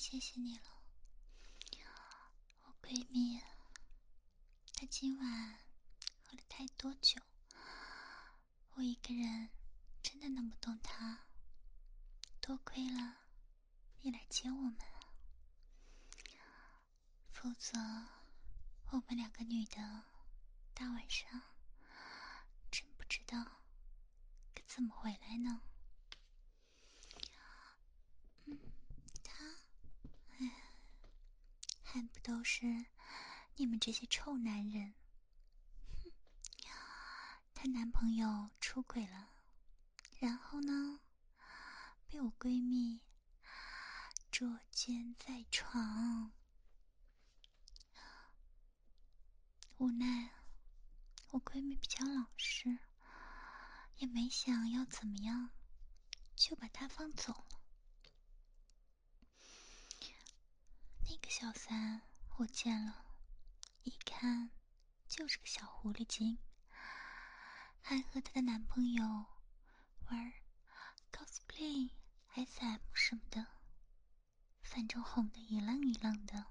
谢谢你了。我闺蜜她今晚喝了太多酒，我一个人真的弄不动她，多亏了你来接我们啊，否则我们两个女的大晚上真不知道该怎么回来呢。还不都是你们这些臭男人。她男朋友出轨了，然后呢被我闺蜜捉奸在床，无奈我闺蜜比较老实，也没想要怎么样，就把她放走了。那个小三我见了，一看就是个小狐狸精，还和她的男朋友玩 cosplay SM 什么的，反正哄得一愣一愣的。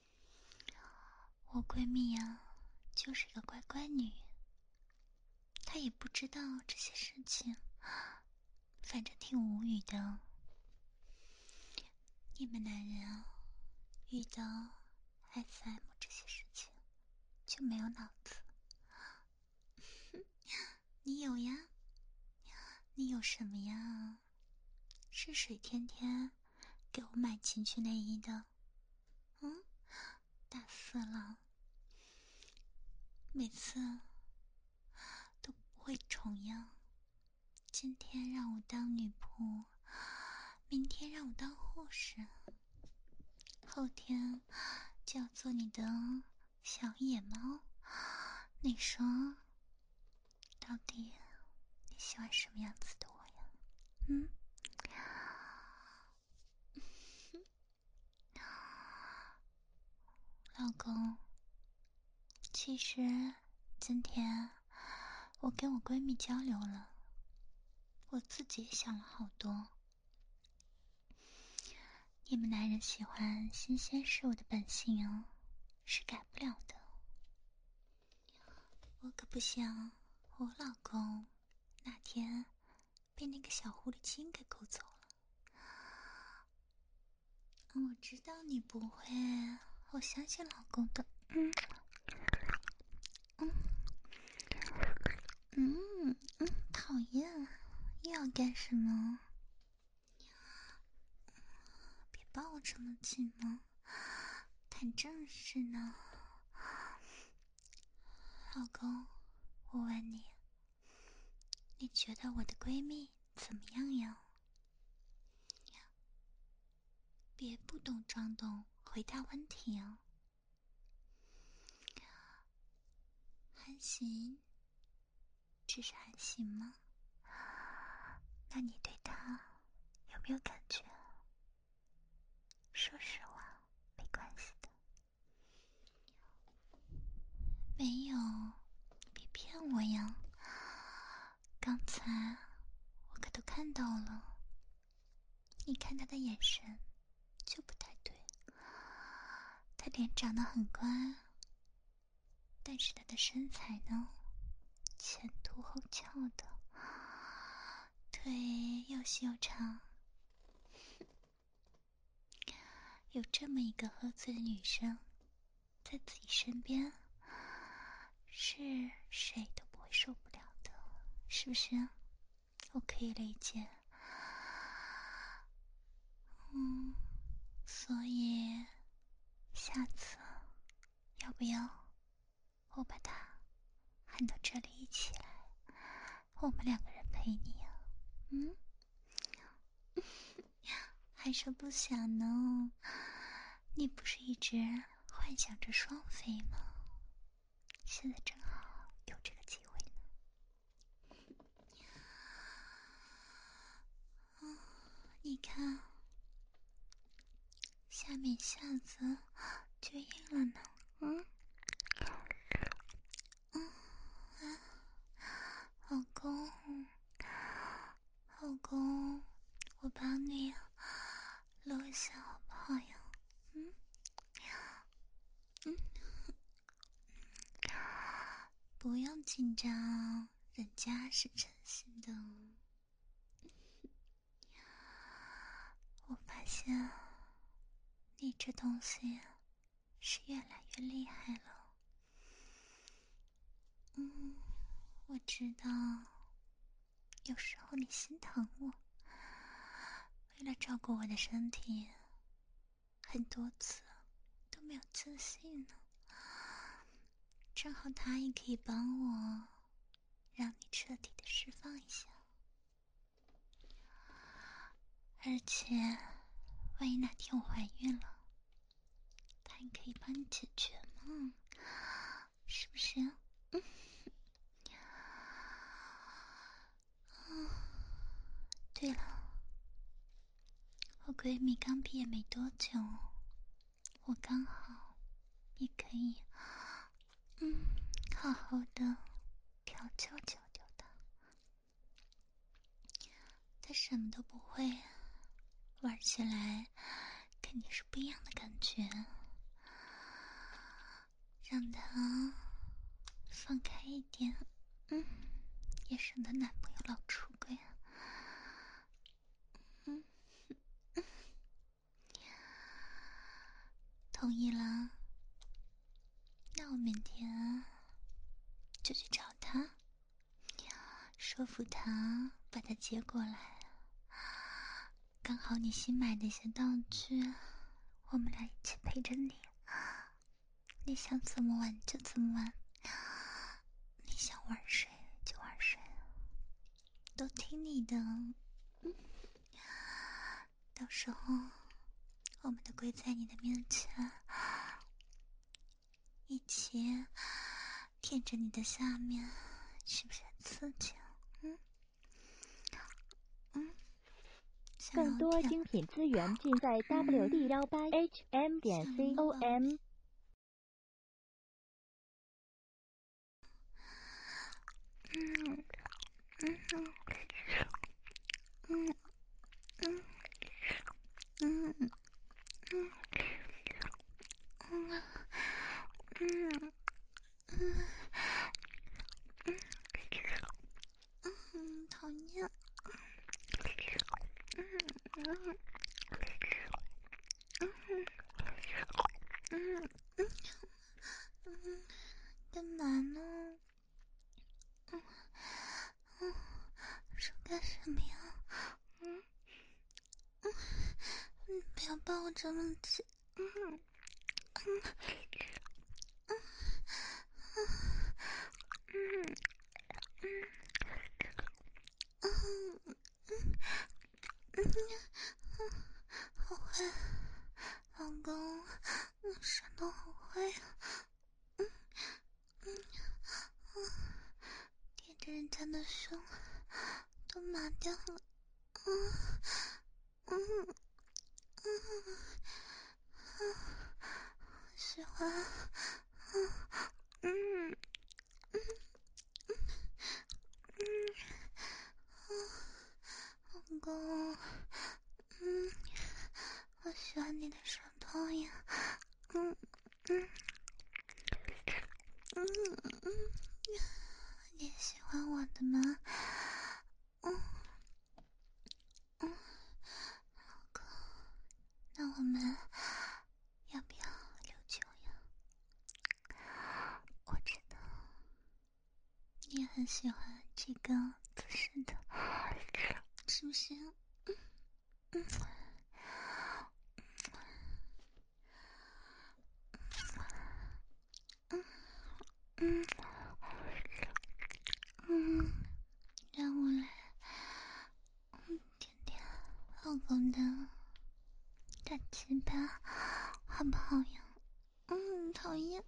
我闺蜜呀，就是个乖乖女，她也不知道这些事情，反正挺无语的。你们男人啊，遇到 SM 这些事情就没有脑子。你有呀？你有什么呀？是谁天天给我买情趣内衣的？大色狼，每次都不会重样，今天让我当女仆，明天让我当护士，后天就要做你的小野猫。你说到底你喜欢什么样子的我呀？老公，其实今天我跟我闺蜜交流了，我自己也想了好多。你们男人喜欢新鲜事物的本性啊，是改不了的。我可不想我老公哪天被那个小狐狸精给勾走了。我知道你不会，我相信老公的。讨厌，又要干什么？别抱我这么紧嘛，谈正事呢。老公，我问你，你觉得我的闺蜜怎么样呀？别不懂装懂，回答问题啊。还行，只是还行吗？那你对她有没有感觉？说实话，没关系的。没有，别骗我呀！刚才我可都看到了，你看他的眼神就不太对。他脸长得很乖，但是他的身材呢，前凸后翘的，腿又细又长。有这么一个喝醉的女生在自己身边，是谁都不会受不了的，是不是？我可以理解。所以下次要不要我把他喊到这里一起来，我们两个人陪你啊？还说不想呢？你不是一直幻想着双飞吗？现在正好有这个机会呢。你看，下面一下子就硬了呢。老公，老公，我帮你搂一下好不好呀？ 不用紧张，人家是真心的。我发现你这东西是越来越厉害了。我知道，有时候你心疼我，为了照顾我的身体，很多次都没有自信呢。正好他也可以帮我，让你彻底的释放一下。而且，万一哪天我怀孕了，他也可以帮你解决嘛，是不是？对了，我闺蜜刚毕业没多久，我刚好也可以，好好的调教教她。她什么都不会，玩起来肯定是不一样的感觉。让她放开一点，也省得男朋友老出轨啊。同意了，那我明天就去找他，说服他把他接过来。刚好你新买的一些道具，我们俩一起陪着你。你想怎么玩就怎么玩，你想玩谁就玩谁，都听你的。到时候我们都跪在你的面前，一起舔着你的下面，是不是很刺激啊？ 更多精品资源尽在 wd18hm.com。 讨厌。干嘛呢？说干什么呀？不要抱我这么紧。好坏，老公，舌头好坏呀！贴着人家的胸都麻掉了。喜欢。老公，我喜欢你的舌头呀。你喜欢我的吗？老公，那我们要不要溜球呀？我知道你也很喜欢这个姿势的，是不是？让我来舔舔老公的大鸡巴，好不好呀？讨厌。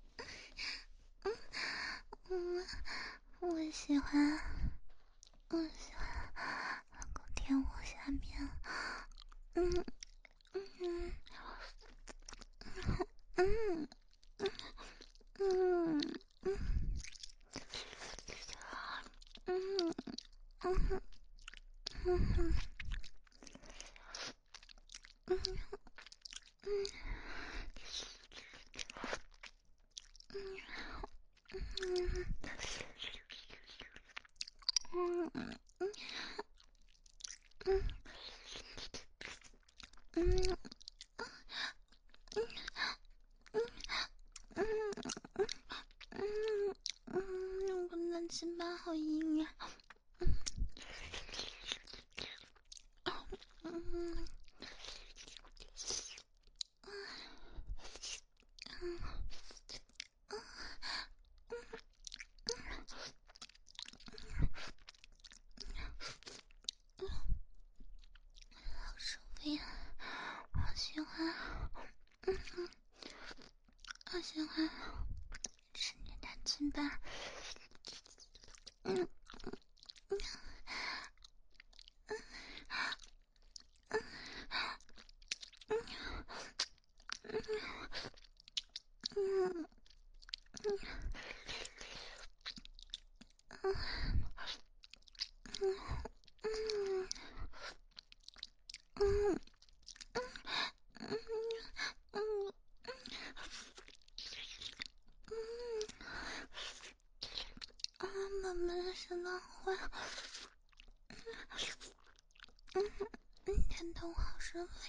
我喜欢，我喜欢老公舔我下面。 我的鸡巴好硬呀！好舒服呀，好喜欢，好喜欢，吃你的鸡巴。妈妈的小浪花，疼痛好受累，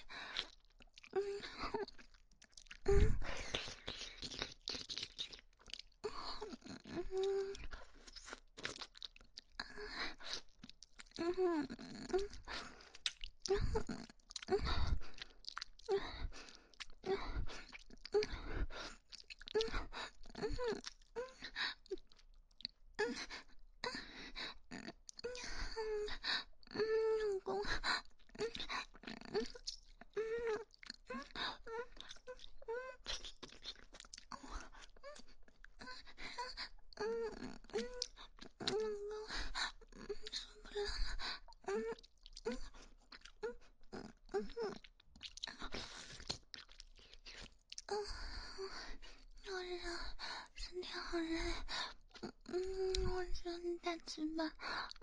老公。好热，身体好热。我喜欢你大鸡巴。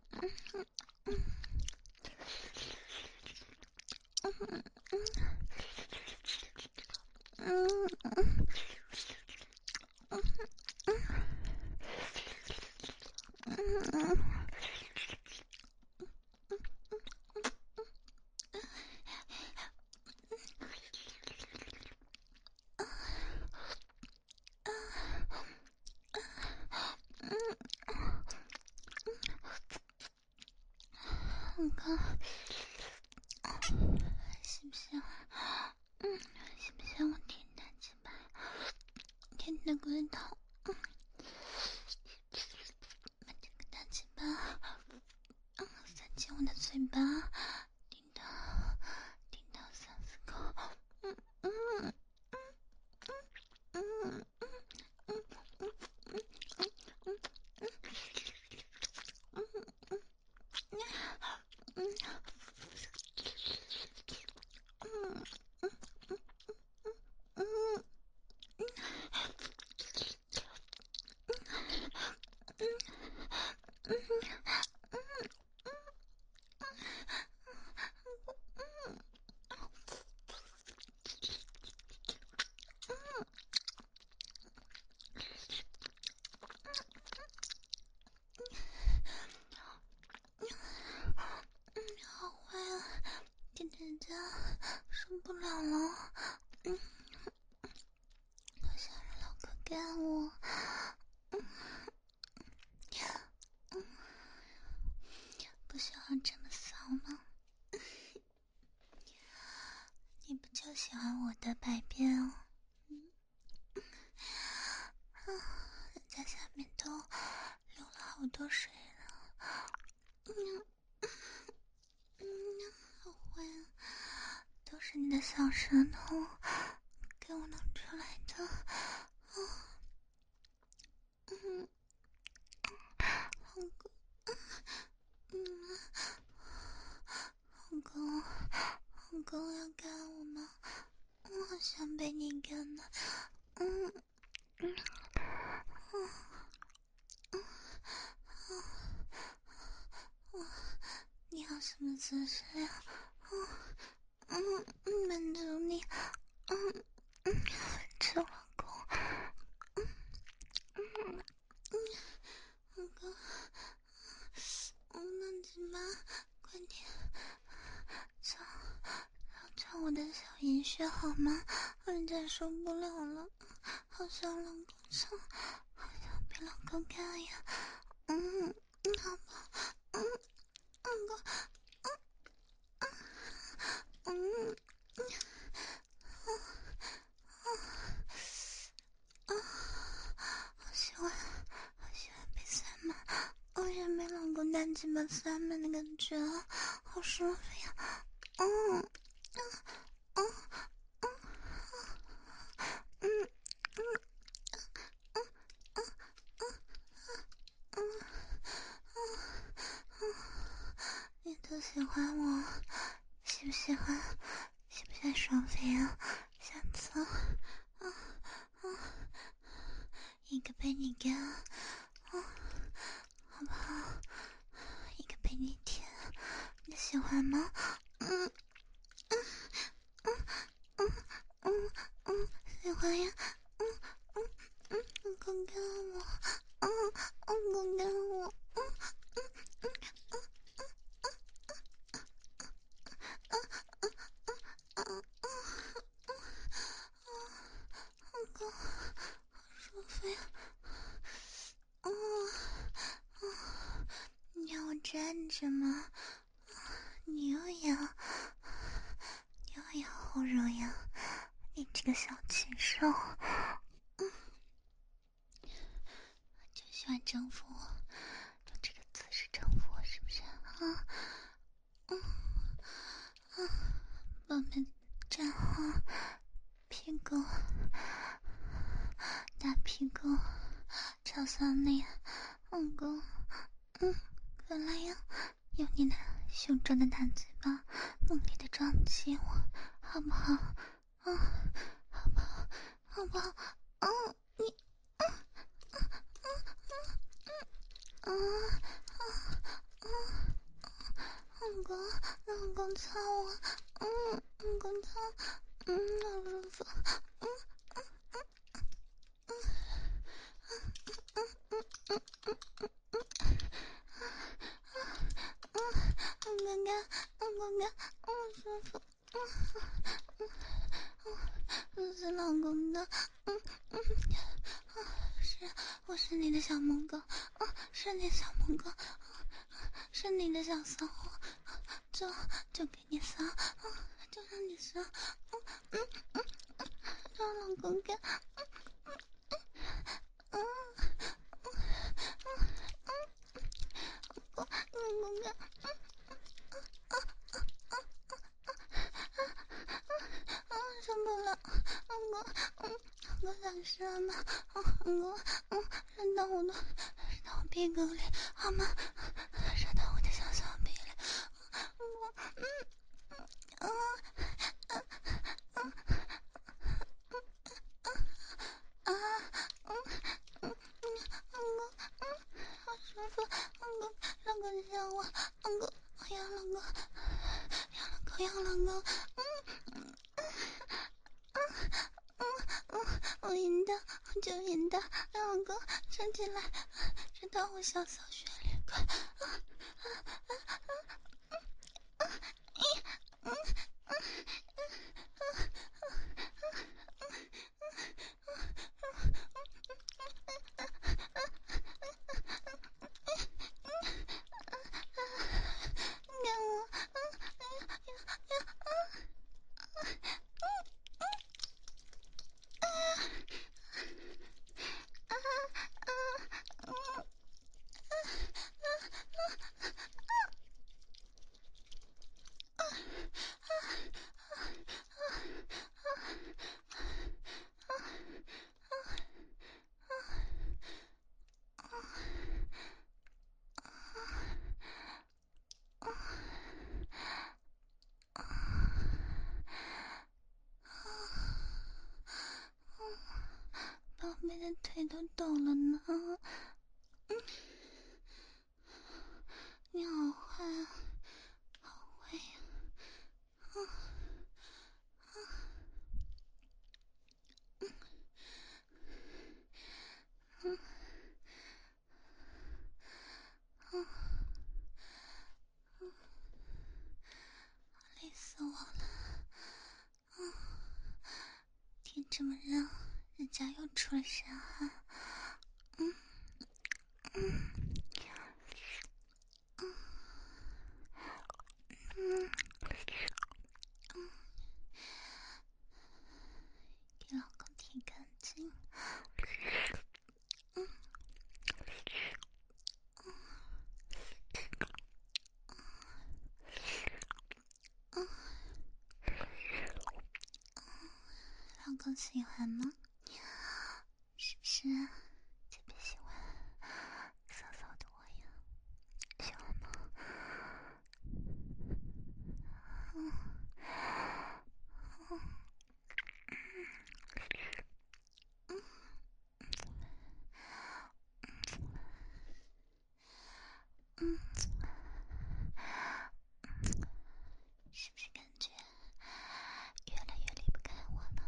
老公，喜不喜欢？喜不喜欢我舔大鸡巴？舔你的龟头，把这个大鸡巴塞进我的嘴巴，顶到三四口。好坏啊，甜甜家受不了了。我想让老公干我。不喜欢这么骚吗？你不就喜欢我的百变哦？人家下面都流了好多水了。好坏啊，都是你的小舌头给我弄出来的。老公，老公要干我吗？我好想被你干呢。你要什么姿势呀？满足你。吃老公。老公，那饮血好吗？人家受不了了，好想老公操，好想被老公干呀！好吧，好喜欢，好喜欢被塞满，我也被老公大鸡巴塞满的感觉，好舒服呀！你都喜欢我，喜不喜欢？喜不喜欢双飞啊？下次，一个被你干，好不好？一个被你舔，你喜欢吗？喜欢呀，老公干我，老公干我，老公好舒服呀，你要我站着吗？你又要后肉呀，你这个小禽兽，就喜欢征服我，就这个姿势征服我是不是啊？宝贝站好，屁股，大屁股，朝向你，老公，过来呀，用你那雄壮的大嘴巴猛烈的撞击我，好不好？好不好？好不好？你，老公操我，老公操，好舒服，老公，好舒服，是老公的，是，我是你的小母狗，是你的小母狗，是你的小骚货，就给你骚，就让你骚，让老公干，老公干，受不了，老公想射吗？老公，射到我屁股里好吗？射到我的小屁里，好舒服，老公想我，老公，呀老公，呀老公，我赢的，我就赢的，老公，站起来，射到我小骚穴里，快！给我，宝贝的腿都抖了呢。 这么热，人家又出了啥汗？给老公舔干净。老公喜欢吗？是不是特别喜欢骚骚的我呀？喜欢吗？是不是感觉越来越离不开我了？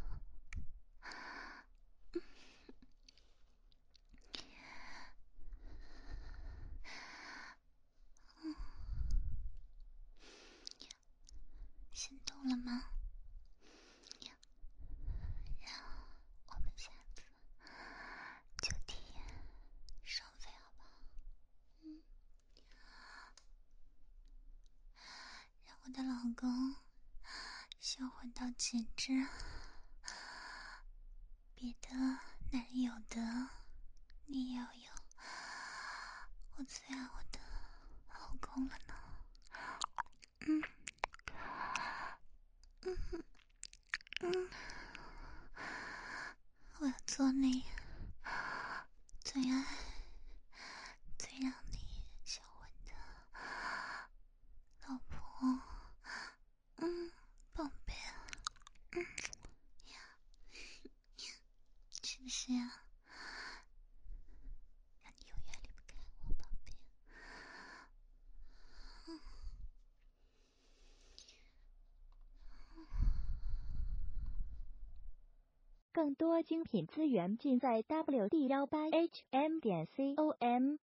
心动了吗？让我们下次就体验双飞好不好？让我的老公销魂到极致，别的男人有的你也要有，我最爱我的老公了呢。我要做你最爱最让你销魂的老婆。宝贝，是不是呀？让你永远离不开我，宝贝。 更多精品资源尽在 WD18HM.com。